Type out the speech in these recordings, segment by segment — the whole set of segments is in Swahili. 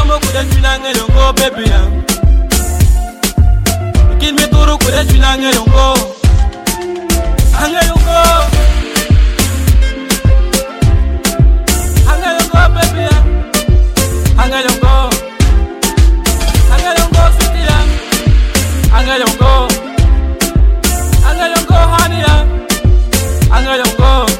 yomo kude chunange yongo baby ya. Kin me turu kude chunange yongo. Anga yongo. Anga yongo baby ya. Anga yongo. Anga yongo sweetie ya. Anga yongo. Anga yongo honey ya. Anga yongo.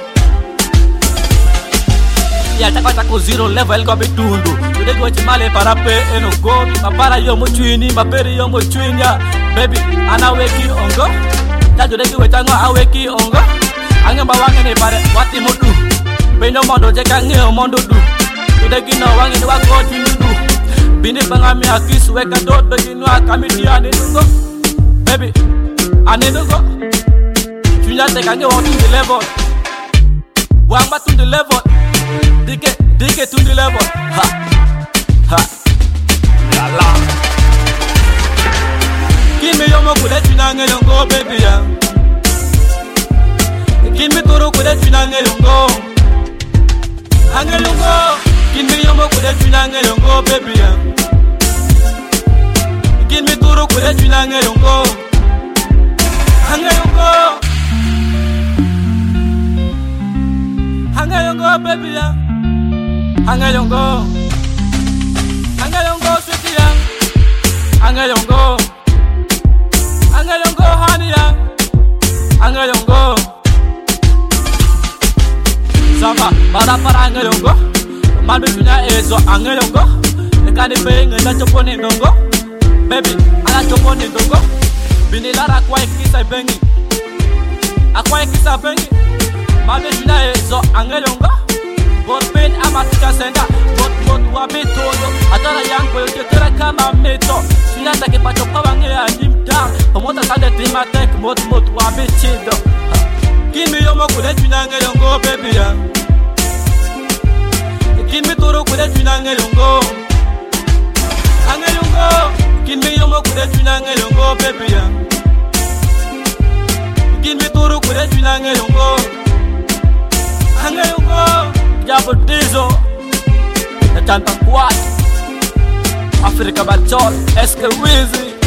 Ya takata ko zero level go bitundu. Ude go chimale para pe eno go. Mapara yo mo chwini, maperi yo mo chwinya. Baby, ana weki ongo. Tajo de ki wetango aweki ongo. Ange bawange ne pare wati mo du. Beno mondo je kange o mondo du. Ude ki no wange ni wako chwini du. Bini bangami akisu weka dot begi no akamiti ane go. Baby, ane go. Chwinya te kange on to the level. Wamba to the level. Dig it to the level. Ha, ha, la la. Give me your mo kude chunange yongo baby ya. Give me toro kude chunange yongo. Ange yongo. Give me your mo kude chunange yongo baby ya. Give me toro kude chunange yongo. Ange yongo. Ange yongo baby ya. Anga yongo. Anga yongo sweetie ya. Anga yongo. Anga yongo honey ya. Anga yongo. Samba para anga yongo. Malbe tunya ezo anga yongo. Ekani pe ngenda choponi ndongo. Baby, ala choponi ndongo. Bini lara kwa ikisa bengi. Akwa ikisa bengi. Malbe tunya ezo anga yongo. Bot pen amatika senga. Bot wabitoyo. Atara yango yote tere kama meto. Sinata kipacho kawange ya nimta. Pamota sade timatek mot wabitido. Kimi yomo kude chunange yongo baby ya. Kimi toro kude chunange yongo. Ange yongo. Kimi yomo kude chunange yongo baby ya. Kimi toro kude chunange yongo. Ange yongo. Jabo Dizo Tanta Quad Africa Bachol Eske Wizi